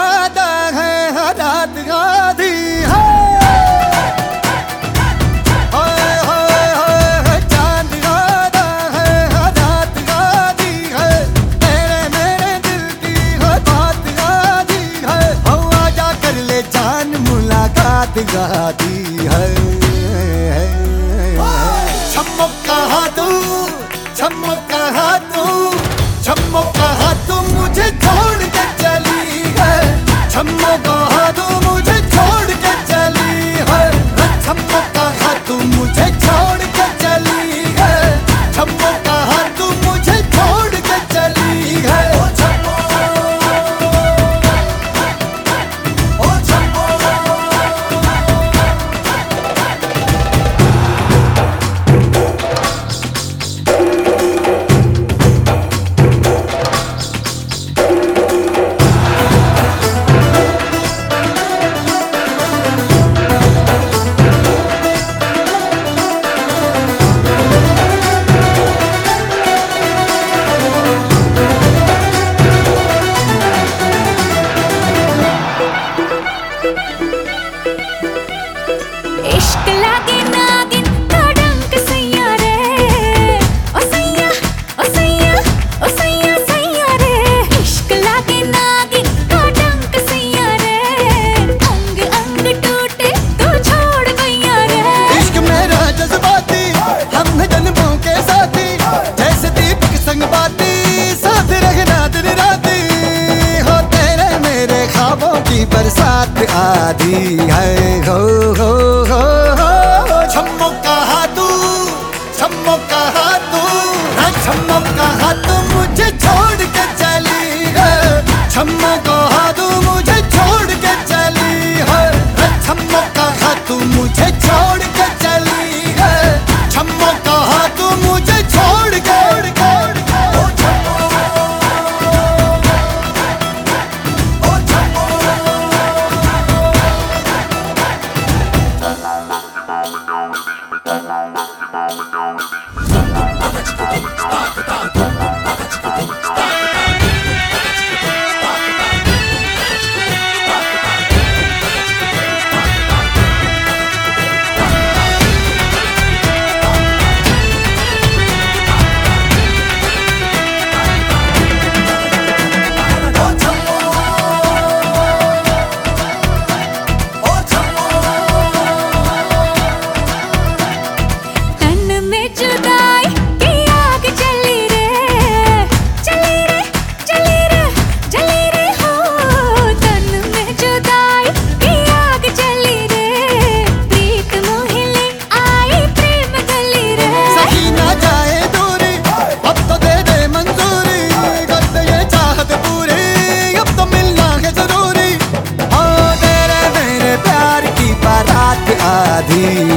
ज्यादा है रात आधी है। चांद ज्यादा है रात आधी है। तेरे मेरे दिल की बात आधी है। आजा कर ले जान मुलाकात आधी है। छम्मो कहाँ तू, छम्मो कहाँ तू, छम्मो कहाँ तू मुझे छोड़ के चली है। छम्मो कहाँ तू मुझे छोड़ के चली है। छम्मो कहाँ तू मुझे छोड़ के चली है। छम्मो कहाँ तू मुझे छोड़ के चली है। ओ छम्मो, ओ छम्मो। इश्क लागे नागिन का डंक सैया रे। ओ सैया, ओ सैया, ओ सैया सैया रे। इश्क लागे नागिन का डंक सैया रे। अंग अंग टूटे तू छोड़ भैया रे। इश्क मेरा जज्बाती हम है जन्मों के साथी। जैसे दीपक संग बाती साथ रहना दिन राती। हो तेरे मेरे ख्वाबों की बरसात आधी है। हो छम्मो कहाँ तू, छम्मो कहाँ तू, छम्मो कहाँ तू मुझे छोड़ के चली है। छम्मो कहाँ तू मुझे छोड़ के चली है। छम्मो कहाँ तू मुझे छोड़ के चली है। छम्मो कहाँ तू मुझे छोड़ के। ओ छम्मो, ओ छम्मो। तन में जुदाई की आग जली रे। जली रे, जली रे, जली रे हो। तन में जुदाई की आग जली रे। प्रीत मोहिले आई प्रेम गली रे। सही ना जाए दूरी अब तो दे दे मंजूरी। कर दे ये चाहत पूरी अब तो मिलना है जरूरी। ओ तेरे मेरे प्यार की बारात आधी